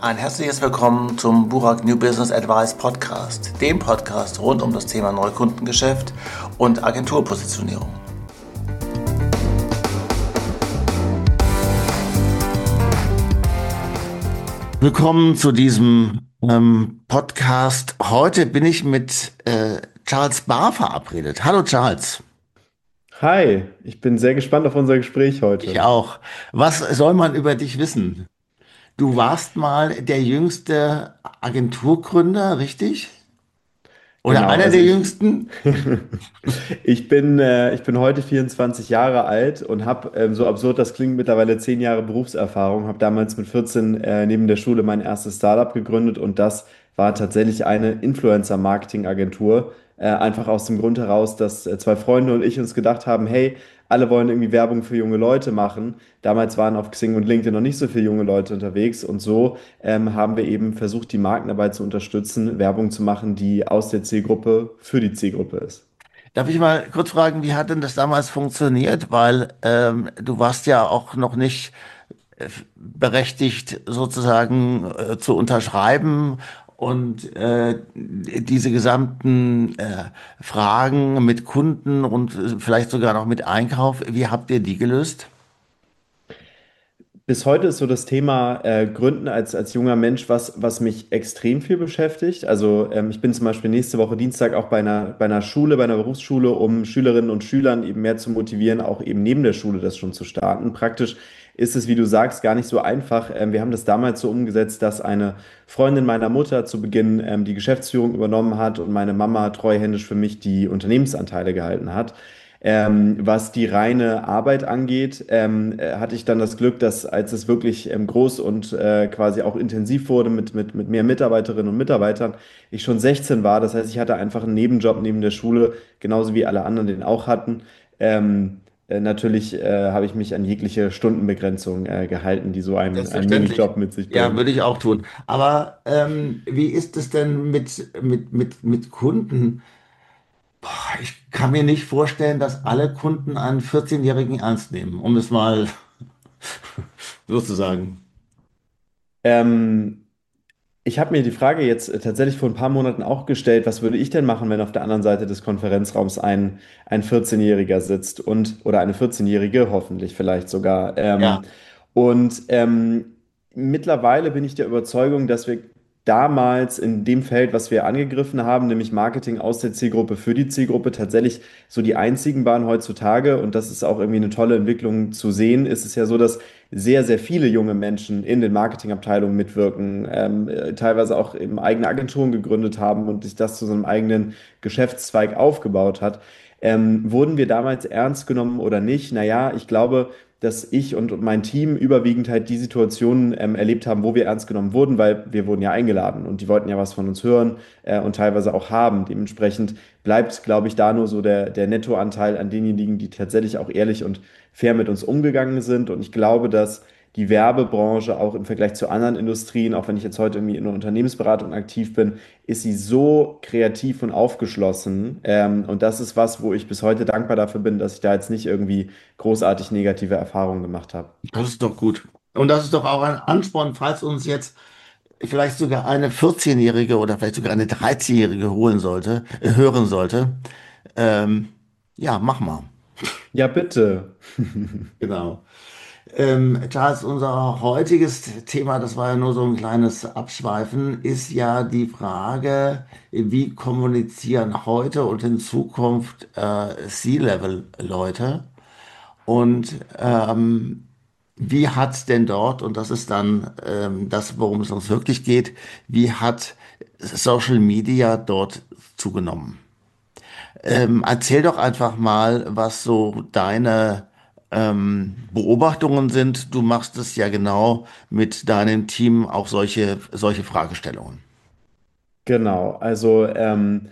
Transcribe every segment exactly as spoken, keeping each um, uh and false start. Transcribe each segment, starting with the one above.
Ein herzliches Willkommen zum Burak New Business Advice Podcast, dem Podcast rund um das Thema Neukundengeschäft und Agenturpositionierung. Willkommen zu diesem ähm, Podcast. Heute bin ich mit äh, Charles Barr verabredet. Hallo Charles. Hi, ich bin sehr gespannt auf unser Gespräch Ich heute. auch. Was soll man über dich wissen? Du warst mal der jüngste Agenturgründer, richtig? Oder Genau, einer also der ich, jüngsten? ich bin, äh, ich bin heute vierundzwanzig Jahre alt und habe, ähm, so absurd das klingt, mittlerweile zehn Jahre Berufserfahrung, habe damals mit vierzehn äh, neben der Schule mein erstes Startup gegründet und das war tatsächlich eine Influencer-Marketing-Agentur. Äh, einfach aus dem Grund heraus, dass äh, zwei Freunde und ich uns gedacht haben, hey, alle wollen irgendwie Werbung für junge Leute machen. Damals waren auf Xing und LinkedIn noch nicht so viele junge Leute unterwegs und so ähm, haben wir eben versucht, die Marken dabei zu unterstützen, Werbung zu machen, die aus der Zielgruppe für die Zielgruppe ist. Darf ich mal kurz fragen, wie hat denn das damals funktioniert? Weil ähm, du warst ja auch noch nicht äh, berechtigt, sozusagen äh, zu unterschreiben und äh, diese gesamten äh, Fragen mit Kunden und äh, vielleicht sogar noch mit Einkauf, wie habt ihr die gelöst? Bis heute ist so das Thema äh, Gründen als, als junger Mensch was, was mich extrem viel beschäftigt. Also ähm, ich bin zum Beispiel nächste Woche Dienstag auch bei einer, bei einer Schule, bei einer Berufsschule, um Schülerinnen und Schülern eben mehr zu motivieren, auch eben neben der Schule das schon zu starten. Praktisch ist es, wie du sagst, gar nicht so einfach. Ähm, wir haben das damals so umgesetzt, dass eine Freundin meiner Mutter zu Beginn ähm, die Geschäftsführung übernommen hat und meine Mama treuhändisch für mich die Unternehmensanteile gehalten hat. Ähm, was die reine Arbeit angeht, ähm, äh, hatte ich dann das Glück, dass als es wirklich ähm, groß und äh, quasi auch intensiv wurde mit, mit, mit mehr Mitarbeiterinnen und Mitarbeitern, ich schon sechzehn war. Das heißt, ich hatte einfach einen Nebenjob neben der Schule, genauso wie alle anderen den auch hatten. Ähm, äh, natürlich äh, habe ich mich an jegliche Stundenbegrenzung äh, gehalten, die so ein, ein Selbstverständlich. Minijob mit sich Ja, bringt. würde ich auch tun. Aber ähm, wie ist es denn mit, mit, mit, mit Kunden? Boah, ich kann mir nicht vorstellen, dass alle Kunden einen vierzehn-Jährigen ernst nehmen, um es mal so zu sagen. Ähm, Ich habe mir die Frage jetzt äh, tatsächlich vor ein paar Monaten auch gestellt, was würde ich denn machen, wenn auf der anderen Seite des Konferenzraums ein, ein vierzehn-Jähriger sitzt und oder eine vierzehn-Jährige, hoffentlich vielleicht sogar. Ja. Ähm, und ähm, mittlerweile bin ich der Überzeugung, dass wir damals in dem Feld, was wir angegriffen haben, nämlich Marketing aus der Zielgruppe für die Zielgruppe, tatsächlich so die einzigen waren heutzutage. Und das ist auch irgendwie eine tolle Entwicklung zu sehen. Ist es ja so, dass sehr, sehr viele junge Menschen in den Marketingabteilungen mitwirken, ähm, äh, teilweise auch eben eigene Agenturen gegründet haben und sich das zu so einem eigenen Geschäftszweig aufgebaut hat. Ähm, wurden wir damals ernst genommen oder nicht? Naja, ich glaube, dass ich und mein Team überwiegend halt die Situationen ähm, erlebt haben, wo wir ernst genommen wurden, weil wir wurden ja eingeladen und die wollten ja was von uns hören äh, und teilweise auch haben. Dementsprechend bleibt, glaube ich, da nur so der, der Nettoanteil an denjenigen, die tatsächlich auch ehrlich und fair mit uns umgegangen sind. Und ich glaube, dass die Werbebranche auch im Vergleich zu anderen Industrien, auch wenn ich jetzt heute irgendwie in der Unternehmensberatung aktiv bin, ist sie so kreativ und aufgeschlossen. Ähm, und das ist was, wo ich bis heute dankbar dafür bin, dass ich da jetzt nicht irgendwie großartig negative Erfahrungen gemacht habe. Das ist doch gut. Und das ist doch auch ein Ansporn, falls uns jetzt vielleicht sogar eine vierzehn-Jährige oder vielleicht sogar eine dreizehn-Jährige holen sollte, äh, hören sollte. Ähm, ja, mach mal. Ja, bitte. Genau. Ähm, Charles, unser heutiges Thema, das war ja nur so ein kleines Abschweifen, ist ja die Frage, wie kommunizieren heute und in Zukunft äh, C-Level-Leute und ähm, wie hat denn dort, und das ist dann ähm, das, worum es uns wirklich geht, wie hat Social Media dort zugenommen? Ähm, erzähl doch einfach mal, was so deine ähm, Beobachtungen sind. Du machst es ja genau mit deinem Team auch solche, solche Fragestellungen. Genau, also ähm,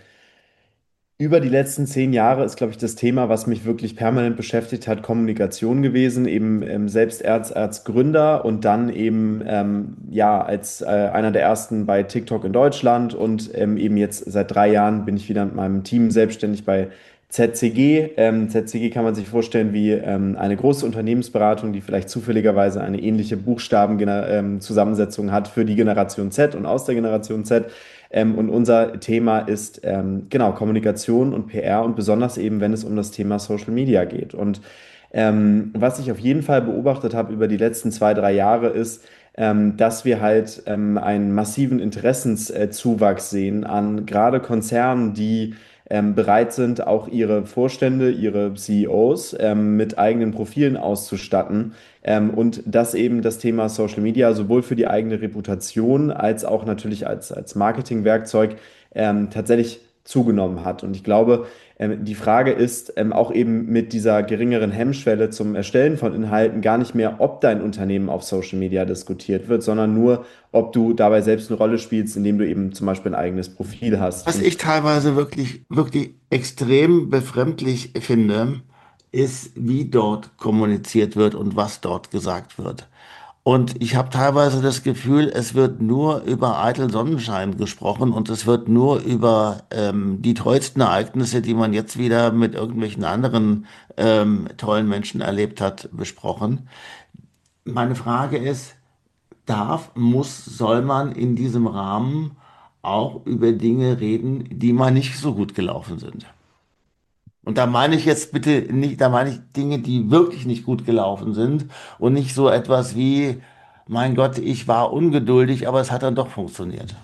über die letzten zehn Jahre ist, glaube ich, das Thema, was mich wirklich permanent beschäftigt hat, Kommunikation gewesen, eben ähm, selbst als, als Gründer und dann eben ähm, ja als äh, einer der ersten bei TikTok in Deutschland und ähm, eben jetzt seit drei Jahren bin ich wieder mit meinem Team selbstständig bei Z C G. Ähm, Z C G kann man sich vorstellen wie ähm, eine große Unternehmensberatung, die vielleicht zufälligerweise eine ähnliche Buchstabenzusammensetzung hat für die Generation Z und aus der Generation Z. Ähm, und unser Thema ist ähm, genau Kommunikation und P R und besonders eben, wenn es um das Thema Social Media geht. Und ähm, was ich auf jeden Fall beobachtet habe über die letzten zwei, drei Jahre ist, ähm, dass wir halt ähm, einen massiven Interessenszuwachs sehen an gerade Konzernen, die ähm, bereit sind, auch ihre Vorstände, ihre C E Os ähm, mit eigenen Profilen auszustatten. Ähm, und dass eben das Thema Social Media sowohl für die eigene Reputation als auch natürlich als, als Marketingwerkzeug ähm, tatsächlich zugenommen hat. Und ich glaube, ähm, die Frage ist ähm, auch eben mit dieser geringeren Hemmschwelle zum Erstellen von Inhalten gar nicht mehr, ob dein Unternehmen auf Social Media diskutiert wird, sondern nur, ob du dabei selbst eine Rolle spielst, indem du eben zum Beispiel ein eigenes Profil hast. Was Und ich teilweise wirklich, wirklich extrem befremdlich finde, ist, wie dort kommuniziert wird und was dort gesagt wird. Und ich habe teilweise das Gefühl, es wird nur über eitel Sonnenschein gesprochen und es wird nur über ähm, die tollsten Ereignisse, die man jetzt wieder mit irgendwelchen anderen ähm, tollen Menschen erlebt hat, besprochen. Meine Frage ist, darf, muss, soll man in diesem Rahmen auch über Dinge reden, die mal nicht so gut gelaufen sind? Und da meine ich jetzt bitte nicht, da meine ich Dinge, die wirklich nicht gut gelaufen sind und nicht so etwas wie, mein Gott, ich war ungeduldig, aber es hat dann doch funktioniert.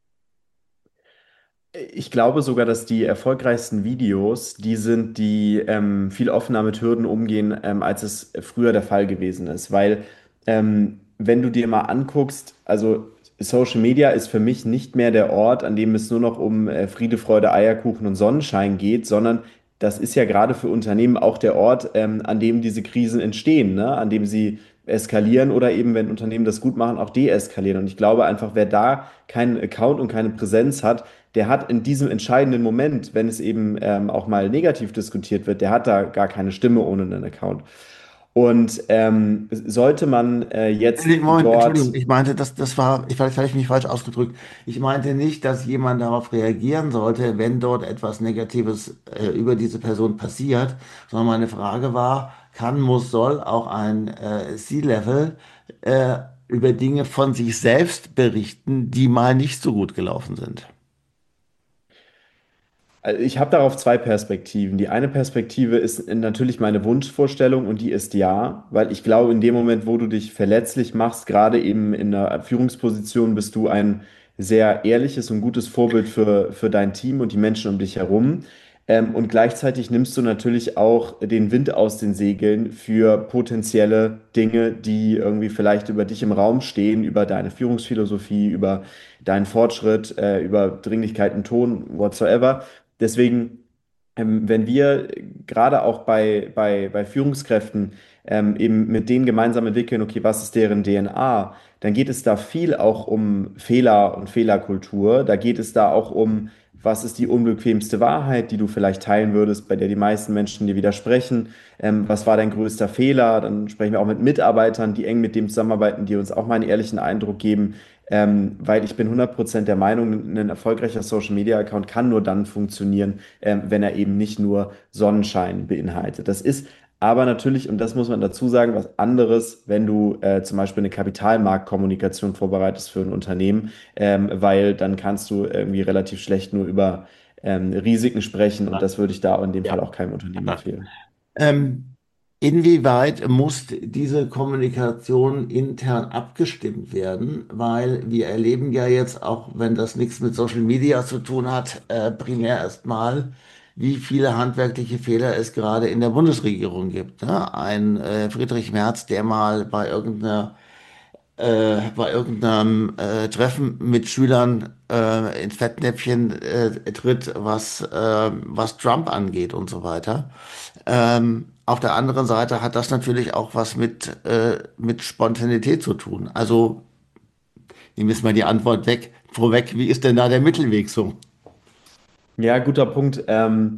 ich glaube sogar, dass die erfolgreichsten Videos die sind, die ähm, viel offener mit Hürden umgehen, ähm, als es früher der Fall gewesen ist. Weil, ähm, wenn du dir mal anguckst, also Social Media ist für mich nicht mehr der Ort, an dem es nur noch um äh, Friede, Freude, Eierkuchen und Sonnenschein geht, sondern das ist ja gerade für Unternehmen auch der Ort, ähm, an dem diese Krisen entstehen, ne? An dem sie eskalieren oder eben, wenn Unternehmen das gut machen, auch deeskalieren. Und ich glaube einfach, wer da keinen Account und keine Präsenz hat, der hat in diesem entscheidenden Moment, wenn es eben ähm, auch mal negativ diskutiert wird, der hat da gar keine Stimme ohne einen Account. Und ähm, sollte man äh, jetzt Nee, Moment, dort Entschuldigung, ich meinte, das, das war, ich, vielleicht habe ich mich falsch ausgedrückt. Ich meinte nicht, dass jemand darauf reagieren sollte, wenn dort etwas Negatives äh, über diese Person passiert, sondern meine Frage war, kann, muss, soll auch ein äh, C-Level äh, über Dinge von sich selbst berichten, die mal nicht so gut gelaufen sind? Also ich habe darauf zwei Perspektiven. Die eine Perspektive ist natürlich meine Wunschvorstellung und die ist ja, weil ich glaube, in dem Moment, wo du dich verletzlich machst, gerade eben in einer Führungsposition, bist du ein sehr ehrliches und gutes Vorbild für, für dein Team und die Menschen um dich herum. Ähm, und gleichzeitig nimmst du natürlich auch den Wind aus den Segeln für potenzielle Dinge, die irgendwie vielleicht über dich im Raum stehen, über deine Führungsphilosophie, über deinen Fortschritt, äh, über Dringlichkeit im Ton, whatsoever. Deswegen, ähm, wenn wir gerade auch bei, bei, bei Führungskräften ähm, eben mit denen gemeinsam entwickeln, okay, was ist deren D N A, dann geht es da viel auch um Fehler und Fehlerkultur. Da geht es da auch um, was ist die unbequemste Wahrheit, die du vielleicht teilen würdest, bei der die meisten Menschen dir widersprechen. Ähm, was war dein größter Fehler? Dann sprechen wir auch mit Mitarbeitern, die eng mit dem zusammenarbeiten, die uns auch mal einen ehrlichen Eindruck geben. Ähm, weil ich bin hundert Prozent der Meinung, ein erfolgreicher Social Media Account kann nur dann funktionieren, ähm, wenn er eben nicht nur Sonnenschein beinhaltet. Das ist aber natürlich, und das muss man dazu sagen, was anderes, wenn du äh, zum Beispiel eine Kapitalmarktkommunikation vorbereitest für ein Unternehmen, ähm, weil dann kannst du irgendwie relativ schlecht nur über ähm, Risiken sprechen und das würde ich da in dem Fall Ja. auch keinem Unternehmen empfehlen. Ähm, Inwieweit muss diese Kommunikation intern abgestimmt werden? Weil wir erleben ja jetzt, auch wenn das nichts mit Social Media zu tun hat, äh, primär erstmal, wie viele handwerkliche Fehler es gerade in der Bundesregierung gibt. Ne? Ein äh, Friedrich Merz, der mal bei irgendeiner äh, bei irgendeinem äh, Treffen mit Schülern äh, ins Fettnäpfchen äh, tritt, was, äh, was Trump angeht und so weiter. Ähm, auf der anderen Seite hat das natürlich auch was mit, äh, mit Spontanität zu tun. Also nehmen wir jetzt mal die Antwort weg, vorweg, wie ist denn da der Mittelweg so? Ja, guter Punkt. Ähm,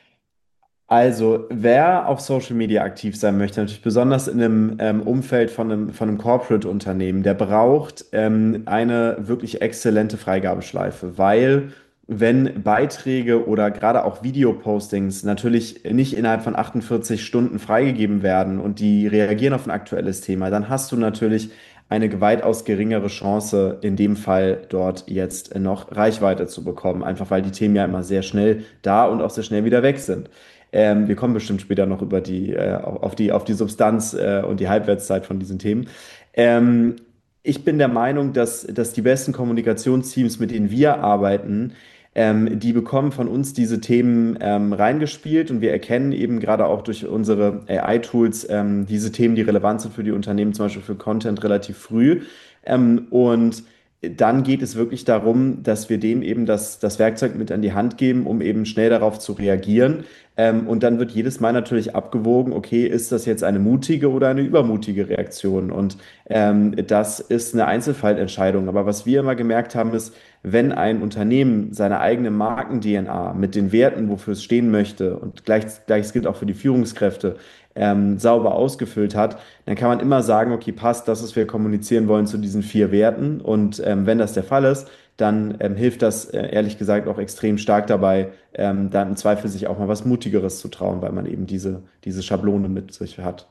Also, wer auf Social Media aktiv sein möchte, natürlich besonders in einem ähm, Umfeld von einem, von einem Corporate-Unternehmen, der braucht ähm, eine wirklich exzellente Freigabeschleife, weil wenn Beiträge oder gerade auch Videopostings natürlich nicht innerhalb von achtundvierzig Stunden freigegeben werden und die reagieren auf ein aktuelles Thema, dann hast du natürlich eine weitaus geringere Chance, in dem Fall dort jetzt noch Reichweite zu bekommen, einfach weil die Themen ja immer sehr schnell da und auch sehr schnell wieder weg sind. Ähm, wir kommen bestimmt später noch über die, äh, auf die, auf die Substanz, äh, und die Halbwertszeit von diesen Themen. Ähm, Ich bin der Meinung, dass, dass die besten Kommunikationsteams, mit denen wir arbeiten, ähm, die bekommen von uns diese Themen ähm, reingespielt und wir erkennen eben gerade auch durch unsere A I-Tools ähm, diese Themen, die relevant sind für die Unternehmen, zum Beispiel für Content, relativ früh. Ähm, und dann geht es wirklich darum, dass wir denen eben das, das Werkzeug mit an die Hand geben, um eben schnell darauf zu reagieren. Ähm, und dann wird jedes Mal natürlich abgewogen, okay, ist das jetzt eine mutige oder eine übermutige Reaktion? Und ähm, das ist eine Einzelfallentscheidung. Aber was wir immer gemerkt haben, ist, wenn ein Unternehmen seine eigene Marken-D N A mit den Werten, wofür es stehen möchte, und gleich, gleiches gilt auch für die Führungskräfte, ähm, sauber ausgefüllt hat, dann kann man immer sagen, okay, passt das, was wir kommunizieren wollen, zu diesen vier Werten. Und ähm, wenn das der Fall ist, dann ähm, hilft das äh, ehrlich gesagt auch extrem stark dabei, ähm, dann im Zweifel sich auch mal was Mutigeres zu trauen, weil man eben diese, diese Schablone mit sich hat.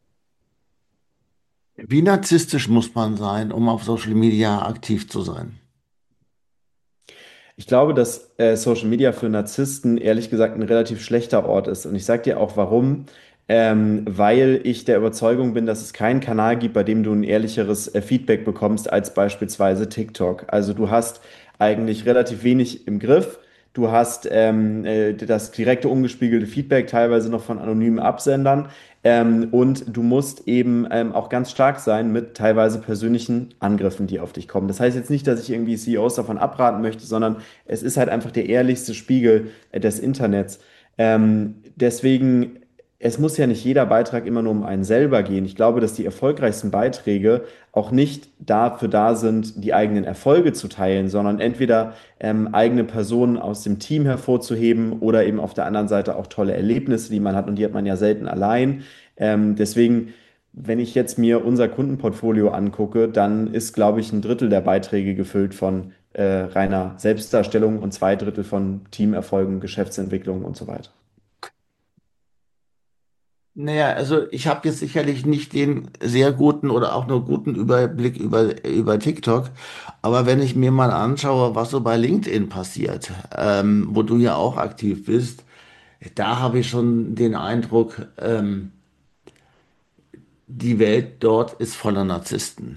Wie narzisstisch muss man sein, um auf Social Media aktiv zu sein? Ich glaube, dass äh, Social Media für Narzissten ehrlich gesagt ein relativ schlechter Ort ist. Und ich sage dir auch warum. Ähm, weil ich der Überzeugung bin, dass es keinen Kanal gibt, bei dem du ein ehrlicheres äh, Feedback bekommst als beispielsweise TikTok. Also du hast eigentlich relativ wenig im Griff. Du hast ähm, äh, das direkte ungespiegelte Feedback, teilweise noch von anonymen Absendern. Ähm, und du musst eben ähm, auch ganz stark sein mit teilweise persönlichen Angriffen, die auf dich kommen. Das heißt jetzt nicht, dass ich irgendwie C E Os davon abraten möchte, sondern es ist halt einfach der ehrlichste Spiegel äh, des Internets. Ähm, deswegen, es muss ja nicht jeder Beitrag immer nur um einen selber gehen. Ich glaube, dass die erfolgreichsten Beiträge auch nicht dafür da sind, die eigenen Erfolge zu teilen, sondern entweder ähm, eigene Personen aus dem Team hervorzuheben oder eben auf der anderen Seite auch tolle Erlebnisse, die man hat und die hat man ja selten allein. Ähm, deswegen, wenn ich jetzt mir unser Kundenportfolio angucke, dann ist, glaube ich, ein Drittel der Beiträge gefüllt von äh, reiner Selbstdarstellung und zwei Drittel von Teamerfolgen, Geschäftsentwicklung und so weiter. Naja, also ich habe jetzt sicherlich nicht den sehr guten oder auch nur guten Überblick über, über TikTok, aber wenn ich mir mal anschaue, was so bei LinkedIn passiert, ähm, wo du ja auch aktiv bist, da habe ich schon den Eindruck, ähm, die Welt dort ist voller Narzissten,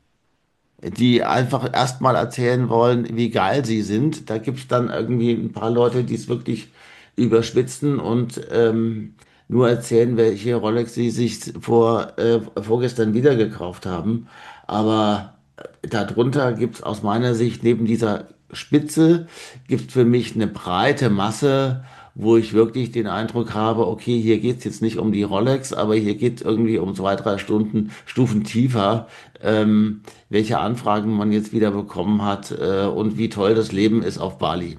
die einfach erstmal erzählen wollen, wie geil sie sind. Da gibt es dann irgendwie ein paar Leute, die es wirklich überspitzen und ähm, nur erzählen, welche Rolex sie sich vor, äh, vorgestern wieder gekauft haben. Aber äh, darunter gibt es aus meiner Sicht neben dieser Spitze, gibt es für mich eine breite Masse, wo ich wirklich den Eindruck habe, okay, hier geht es jetzt nicht um die Rolex, aber hier geht es irgendwie um zwei, drei Stunden, Stufen tiefer, ähm, welche Anfragen man jetzt wieder bekommen hat, äh, und wie toll das Leben ist auf Bali.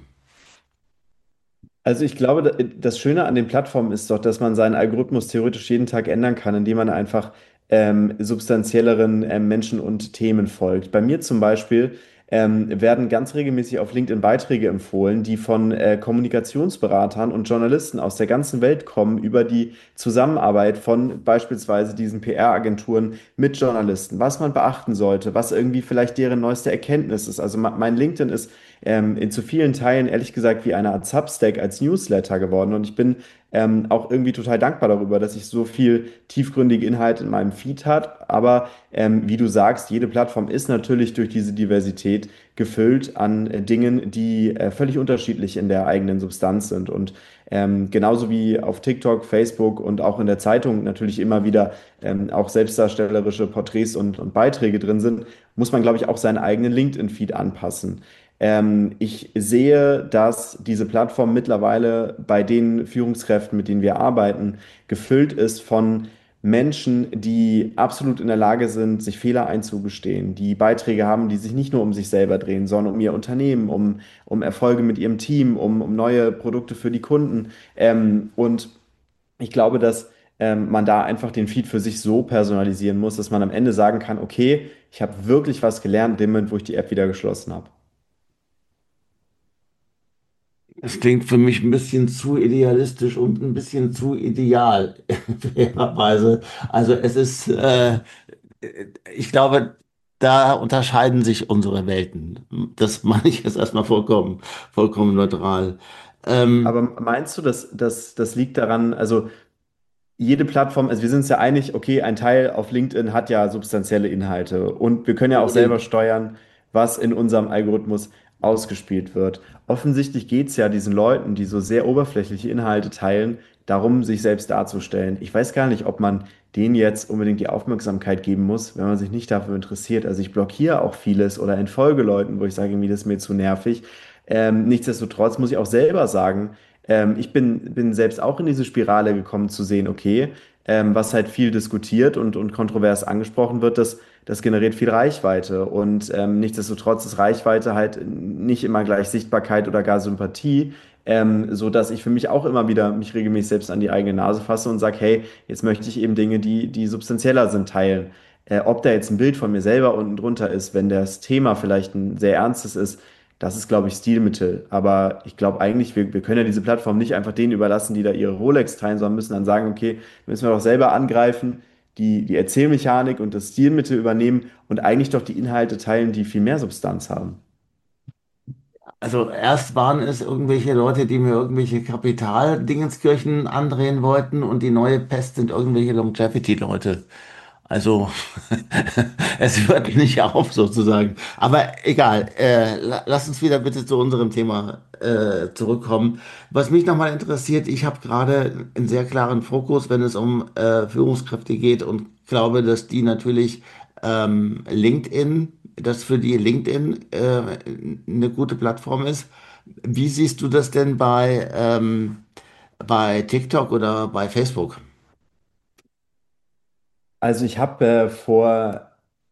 Also ich glaube, da- das Schöne an den Plattformen ist doch, dass man seinen Algorithmus theoretisch jeden Tag ändern kann, indem man einfach ähm, substanzielleren ähm, Menschen und Themen folgt. Bei mir zum Beispiel ähm, werden ganz regelmäßig auf LinkedIn Beiträge empfohlen, die von äh, Kommunikationsberatern und Journalisten aus der ganzen Welt kommen über die Zusammenarbeit von beispielsweise diesen P R-Agenturen mit Journalisten, was man beachten sollte, was irgendwie vielleicht deren neueste Erkenntnis ist. Also ma- mein LinkedIn ist ähm, in zu vielen Teilen ehrlich gesagt wie eine Art Substack als Newsletter geworden. Und ich bin ähm, auch irgendwie total dankbar darüber, dass ich so viel tiefgründige Inhalte in meinem Feed hat. Aber ähm, wie du sagst, jede Plattform ist natürlich durch diese Diversität gefüllt an äh, Dingen, die äh, völlig unterschiedlich in der eigenen Substanz sind. Und ähm, genauso wie auf TikTok, Facebook und auch in der Zeitung natürlich immer wieder ähm, auch selbstdarstellerische Porträts und, und Beiträge drin sind, muss man, glaube ich, auch seinen eigenen LinkedIn-Feed anpassen. Ähm, ich sehe, dass diese Plattform mittlerweile bei den Führungskräften, mit denen wir arbeiten, gefüllt ist von Menschen, die absolut in der Lage sind, sich Fehler einzugestehen, die Beiträge haben, die sich nicht nur um sich selber drehen, sondern um ihr Unternehmen, um, um Erfolge mit ihrem Team, um, um neue Produkte für die Kunden. Ähm, und ich glaube, dass ähm, man da einfach den Feed für sich so personalisieren muss, dass man am Ende sagen kann, okay, ich habe wirklich was gelernt in dem Moment, wo ich die App wieder geschlossen habe. Es klingt für mich ein bisschen zu idealistisch und ein bisschen zu ideal, fairerweise. Also es ist, äh, ich glaube, da unterscheiden sich unsere Welten. Das meine ich jetzt erstmal vollkommen, vollkommen neutral. Ähm, Aber meinst du, dass, dass das liegt daran, also jede Plattform, also wir sind uns ja einig, okay, ein Teil auf LinkedIn hat ja substanzielle Inhalte und wir können ja auch selber unbedingt. steuern, was in unserem Algorithmus ausgespielt wird. Offensichtlich geht es ja diesen Leuten, die so sehr oberflächliche Inhalte teilen, darum, sich selbst darzustellen. Ich weiß gar nicht, ob man denen jetzt unbedingt die Aufmerksamkeit geben muss, wenn man sich nicht dafür interessiert. Also ich blockiere auch vieles oder entfolge Leuten, wo ich sage, irgendwie, das ist mir zu nervig. Ähm, nichtsdestotrotz muss ich auch selber sagen, ähm, ich bin, bin selbst auch in diese Spirale gekommen zu sehen, okay, ähm, was halt viel diskutiert und, und kontrovers angesprochen wird, das, das generiert viel Reichweite. Und ähm, nichtsdestotrotz ist Reichweite halt nicht immer gleich Sichtbarkeit oder gar Sympathie, ähm, so dass ich für mich auch immer wieder mich regelmäßig selbst an die eigene Nase fasse und sage, hey, jetzt möchte ich eben Dinge, die, die substanzieller sind, teilen. Äh, ob da jetzt ein Bild von mir selber unten drunter ist, wenn das Thema vielleicht ein sehr ernstes ist, das ist, glaube ich, Stilmittel. Aber ich glaube eigentlich, wir, wir können ja diese Plattform nicht einfach denen überlassen, die da ihre Rolex teilen, sondern müssen dann sagen, okay, müssen wir doch selber angreifen, die, die Erzählmechanik und das Stilmittel übernehmen und eigentlich doch die Inhalte teilen, die viel mehr Substanz haben. Also erst waren es irgendwelche Leute, die mir irgendwelche Kapitaldingenskirchen andrehen wollten und die neue Pest sind irgendwelche Longevity-Leute. Also es hört nicht auf sozusagen. Aber egal, äh, la- lass uns wieder bitte zu unserem Thema äh, zurückkommen. Was mich nochmal interessiert, ich habe gerade einen sehr klaren Fokus, wenn es um äh, Führungskräfte geht und glaube, dass die natürlich ähm, LinkedIn, dass für die LinkedIn äh, eine gute Plattform ist. Wie siehst du das denn bei, ähm, bei TikTok oder bei Facebook? Also ich habe äh, vor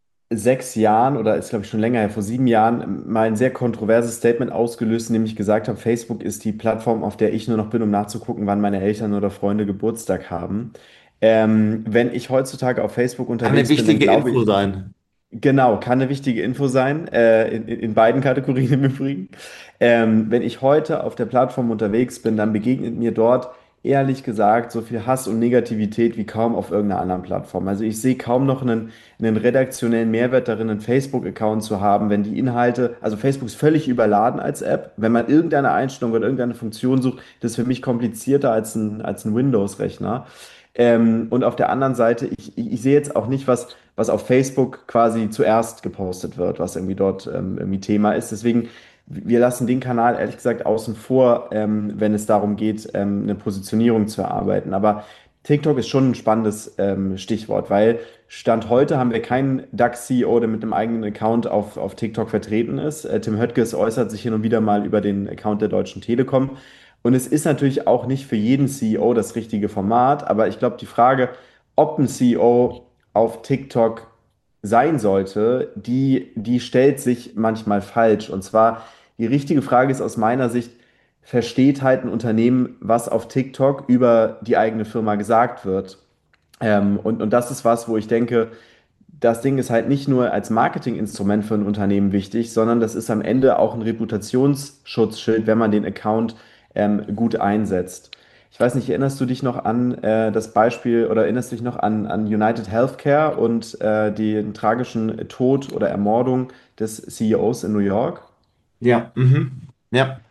sechs Jahren oder ist glaube ich schon länger her, vor sieben Jahren mal ein sehr kontroverses Statement ausgelöst, in dem ich gesagt habe, Facebook ist die Plattform, auf der ich nur noch bin, um nachzugucken, wann meine Eltern oder Freunde Geburtstag haben. Ähm, wenn ich heutzutage auf Facebook Kann eine unterwegs bin, dann wichtige glaube Info ich, sein. genau, kann eine wichtige Info sein, äh, in, in in beiden Kategorien im Übrigen. Ähm, wenn ich heute auf der Plattform unterwegs bin, dann begegnet mir dort ehrlich gesagt so viel Hass und Negativität wie kaum auf irgendeiner anderen Plattform. Also ich sehe kaum noch einen, einen redaktionellen Mehrwert darin, einen Facebook-Account zu haben, wenn die Inhalte, also Facebook ist völlig überladen als App. Wenn man irgendeine Einstellung oder irgendeine Funktion sucht, das ist für mich komplizierter als ein, als ein Windows-Rechner. Ähm, und auf der anderen Seite, ich, ich, ich sehe jetzt auch nicht, was, was auf Facebook quasi zuerst gepostet wird, was irgendwie dort ähm, irgendwie Thema ist. Deswegen, wir lassen den Kanal ehrlich gesagt außen vor, ähm, wenn es darum geht, ähm, eine Positionierung zu erarbeiten. Aber TikTok ist schon ein spannendes ähm, Stichwort, weil Stand heute haben wir keinen DAX-C E O, der mit einem eigenen Account auf, auf TikTok vertreten ist. Äh, Tim Höttges äußert sich hin und wieder mal über den Account der Deutschen Telekom. Und es ist natürlich auch nicht für jeden C E O das richtige Format, aber ich glaube, die Frage, ob ein C E O auf TikTok sein sollte, die, die stellt sich manchmal falsch. Und zwar, die richtige Frage ist aus meiner Sicht, versteht halt ein Unternehmen, was auf TikTok über die eigene Firma gesagt wird? Ähm, und, und das ist was, wo ich denke, das Ding ist halt nicht nur als Marketinginstrument für ein Unternehmen wichtig, sondern das ist am Ende auch ein Reputationsschutzschild, wenn man den Account ähm, gut einsetzt. Ich weiß nicht, erinnerst du dich noch an äh, das Beispiel oder erinnerst du dich noch an, an United Healthcare und äh, den tragischen Tod oder Ermordung des C E Os in New York? Ja, mhm. Ja,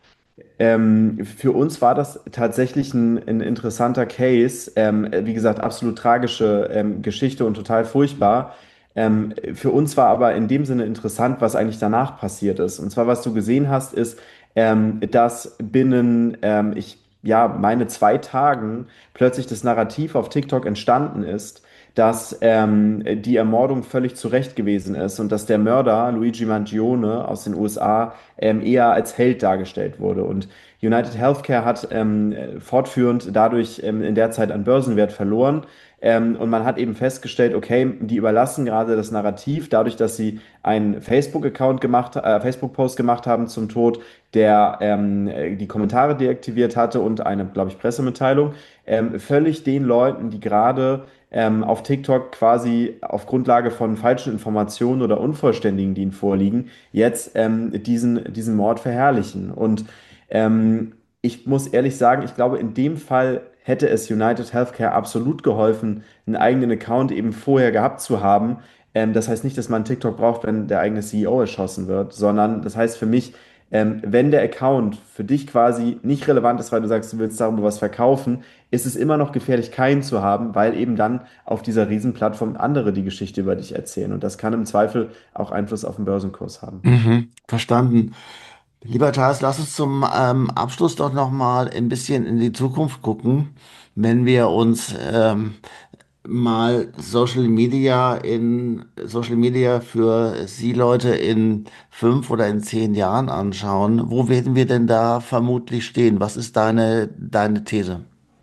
Ähm, für uns war das tatsächlich ein, ein interessanter Case. Ähm, wie gesagt, absolut tragische ähm, Geschichte und total furchtbar. Ähm, für uns war aber in dem Sinne interessant, was eigentlich danach passiert ist. Und zwar, was du gesehen hast, ist, ähm, dass binnen, ähm, ich, ja, meine zwei Tagen plötzlich das Narrativ auf TikTok entstanden ist, dass ähm, die Ermordung völlig zu Recht gewesen ist und dass der Mörder, Luigi Mangione aus den U S A, ähm, eher als Held dargestellt wurde. Und United Healthcare hat ähm, fortführend dadurch ähm, in der Zeit an Börsenwert verloren. Ähm, und man hat eben festgestellt, okay, die überlassen gerade das Narrativ dadurch, dass sie einen Facebook-Account gemacht, äh, Facebook-Post gemacht haben zum Tod, der ähm, die Kommentare deaktiviert hatte und eine, glaube ich, Pressemitteilung, ähm, völlig den Leuten, die gerade ähm, auf TikTok quasi auf Grundlage von falschen Informationen oder Unvollständigen, die ihnen vorliegen, jetzt ähm, diesen, diesen Mord verherrlichen. Und ähm, ich muss ehrlich sagen, ich glaube, in dem Fall hätte es United Healthcare absolut geholfen, einen eigenen Account eben vorher gehabt zu haben. Ähm, das heißt nicht, dass man TikTok braucht, wenn der eigene C E O erschossen wird, sondern das heißt für mich, ähm, wenn der Account für dich quasi nicht relevant ist, weil du sagst, du willst darüber was verkaufen, ist es immer noch gefährlich, keinen zu haben, weil eben dann auf dieser Riesenplattform andere die Geschichte über dich erzählen. Und das kann im Zweifel auch Einfluss auf den Börsenkurs haben. Mhm, verstanden. Lieber Charles, lass uns zum ähm, Abschluss doch noch mal ein bisschen in die Zukunft gucken, wenn wir uns ähm, mal Social Media in Social Media für Sie Leute in fünf oder in zehn Jahren anschauen. Wo werden wir denn da vermutlich stehen? Was ist deine, deine These?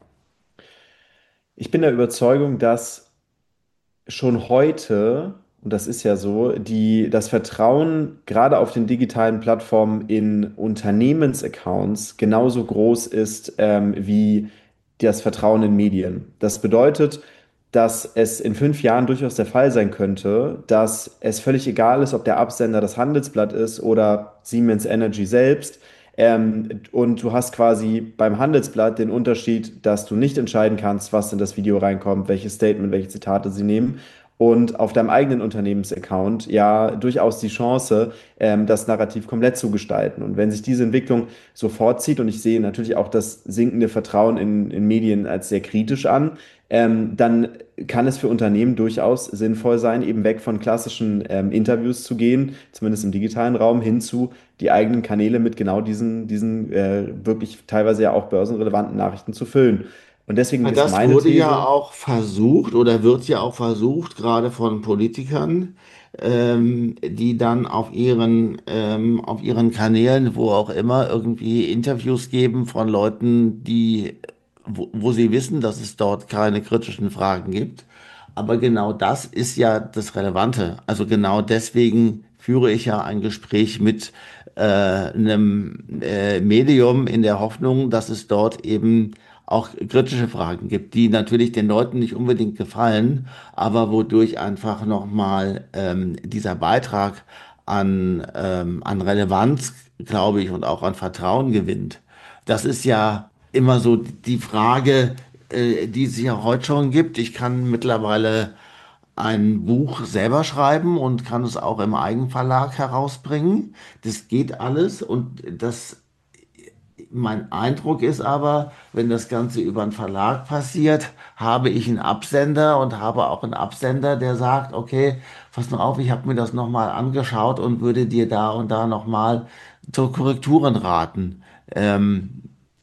Ich bin der Überzeugung, dass schon heute, und das ist ja so, die, das Vertrauen gerade auf den digitalen Plattformen in Unternehmensaccounts genauso groß ist ähm, wie das Vertrauen in Medien. Das bedeutet, dass es in fünf Jahren durchaus der Fall sein könnte, dass es völlig egal ist, ob der Absender das Handelsblatt ist oder Siemens Energy selbst. Ähm, und du hast quasi beim Handelsblatt den Unterschied, dass du nicht entscheiden kannst, was in das Video reinkommt, welches Statement, welche Zitate sie nehmen. Und auf deinem eigenen Unternehmensaccount ja durchaus die Chance, ähm, das Narrativ komplett zu gestalten. Und wenn sich diese Entwicklung so fortzieht, und ich sehe natürlich auch das sinkende Vertrauen in, in Medien als sehr kritisch an, ähm, dann kann es für Unternehmen durchaus sinnvoll sein, eben weg von klassischen ähm, Interviews zu gehen, zumindest im digitalen Raum, hin zu die eigenen Kanäle mit genau diesen, diesen äh, wirklich teilweise ja auch börsenrelevanten Nachrichten zu füllen. Und deswegen ist Das meine wurde ja These, auch versucht oder wird ja auch versucht, gerade von Politikern, ähm, die dann auf ihren, ähm, auf ihren Kanälen, wo auch immer, irgendwie Interviews geben von Leuten, die, wo, wo sie wissen, dass es dort keine kritischen Fragen gibt. Aber genau das ist ja das Relevante. Also genau deswegen führe ich ja ein Gespräch mit äh, einem äh, Medium in der Hoffnung, dass es dort eben auch kritische Fragen gibt, die natürlich den Leuten nicht unbedingt gefallen, aber wodurch einfach nochmal ähm, dieser Beitrag an, ähm, an Relevanz, glaube ich, und auch an Vertrauen gewinnt. Das ist ja immer so die Frage, äh, die es ja heute schon gibt. Ich kann mittlerweile ein Buch selber schreiben und kann es auch im Eigenverlag herausbringen. Das geht alles und das mein Eindruck ist aber, wenn das Ganze über einen Verlag passiert, habe ich einen Absender und habe auch einen Absender, der sagt, okay, pass mal auf, ich habe mir das nochmal angeschaut und würde dir da und da nochmal zu Korrekturen raten. Ähm,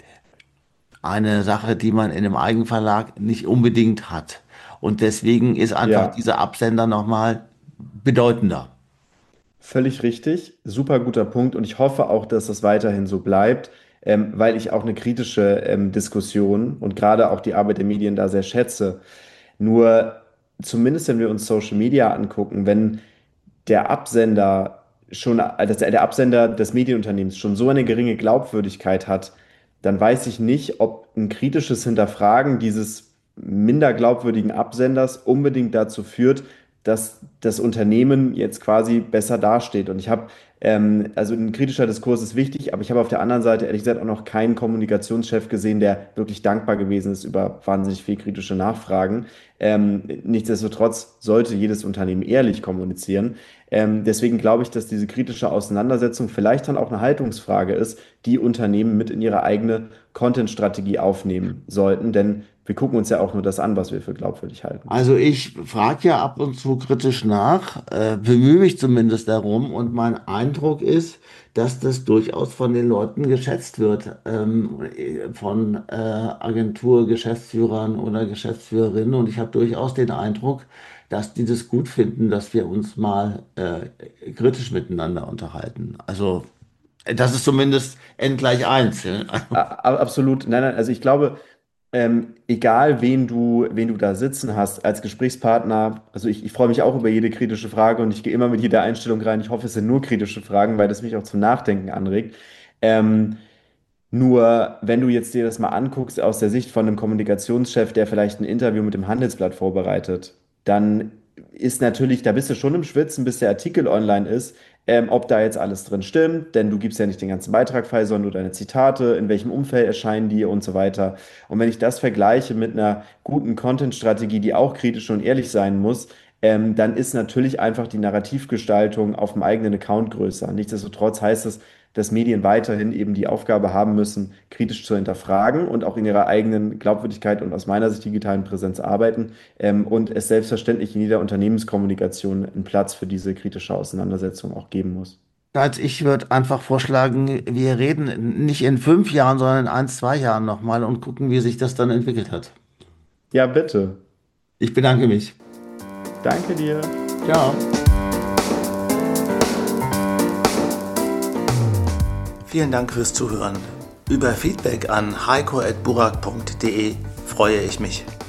eine Sache, die man in einem Eigenverlag nicht unbedingt hat. Und deswegen ist einfach ja, dieser Absender nochmal bedeutender. völlig richtig, super guter Punkt und ich hoffe auch, dass das weiterhin so bleibt, ähm, weil ich auch eine kritische ähm, Diskussion und gerade auch die Arbeit der Medien da sehr schätze. Nur zumindest wenn wir uns Social Media angucken, wenn der Absender schon, äh, dass der Absender des Medienunternehmens schon so eine geringe Glaubwürdigkeit hat, dann weiß ich nicht, ob ein kritisches Hinterfragen dieses minder glaubwürdigen Absenders unbedingt dazu führt, dass das Unternehmen jetzt quasi besser dasteht. Und ich habe, ähm, also ein kritischer Diskurs ist wichtig, aber ich habe auf der anderen Seite ehrlich gesagt auch noch keinen Kommunikationschef gesehen, der wirklich dankbar gewesen ist über wahnsinnig viel kritische Nachfragen. Ähm, nichtsdestotrotz sollte jedes Unternehmen ehrlich kommunizieren. Ähm, deswegen glaube ich, dass diese kritische Auseinandersetzung vielleicht dann auch eine Haltungsfrage ist, die Unternehmen mit in ihre eigene Content-Strategie aufnehmen sollten. Denn wir gucken uns ja auch nur das an, was wir für glaubwürdig halten. Also ich frage ja ab und zu kritisch nach, äh, bemühe mich zumindest darum und mein Eindruck ist, dass das durchaus von den Leuten geschätzt wird, ähm, von äh, Agenturgeschäftsführern oder Geschäftsführerinnen und ich habe durchaus den Eindruck, dass die das gut finden, dass wir uns mal äh, kritisch miteinander unterhalten. Also das ist zumindest n gleich eins. Ja? A- a- Absolut. Nein, nein, also ich glaube, ähm, egal wen du, wen du da sitzen hast als Gesprächspartner, also ich, ich freue mich auch über jede kritische Frage und ich gehe immer mit jeder Einstellung rein. Ich hoffe, es sind nur kritische Fragen, weil das mich auch zum Nachdenken anregt. Ähm, Nur, wenn du jetzt dir das mal anguckst aus der Sicht von einem Kommunikationschef, der vielleicht ein Interview mit dem Handelsblatt vorbereitet, dann ist natürlich, da bist du schon im Schwitzen, bis der Artikel online ist. ähm, ob da jetzt alles drin stimmt, denn du gibst ja nicht den ganzen Beitrag frei, sondern nur deine Zitate, in welchem Umfeld erscheinen die und so weiter. Und wenn ich das vergleiche mit einer guten Content-Strategie, die auch kritisch und ehrlich sein muss, ähm, dann ist natürlich einfach die Narrativgestaltung auf dem eigenen Account größer. Nichtsdestotrotz heißt es, dass Medien weiterhin eben die Aufgabe haben müssen, kritisch zu hinterfragen und auch in ihrer eigenen Glaubwürdigkeit und aus meiner Sicht digitalen Präsenz arbeiten, ähm, und es selbstverständlich in jeder Unternehmenskommunikation einen Platz für diese kritische Auseinandersetzung auch geben muss. Also ich würde einfach vorschlagen, wir reden nicht in fünf Jahren, sondern in ein, zwei Jahren nochmal und gucken, wie sich das dann entwickelt hat. Ja, bitte. Ich bedanke mich. Danke dir. Ciao. Vielen Dank fürs Zuhören. Über Feedback an heiko at burak punkt de freue ich mich.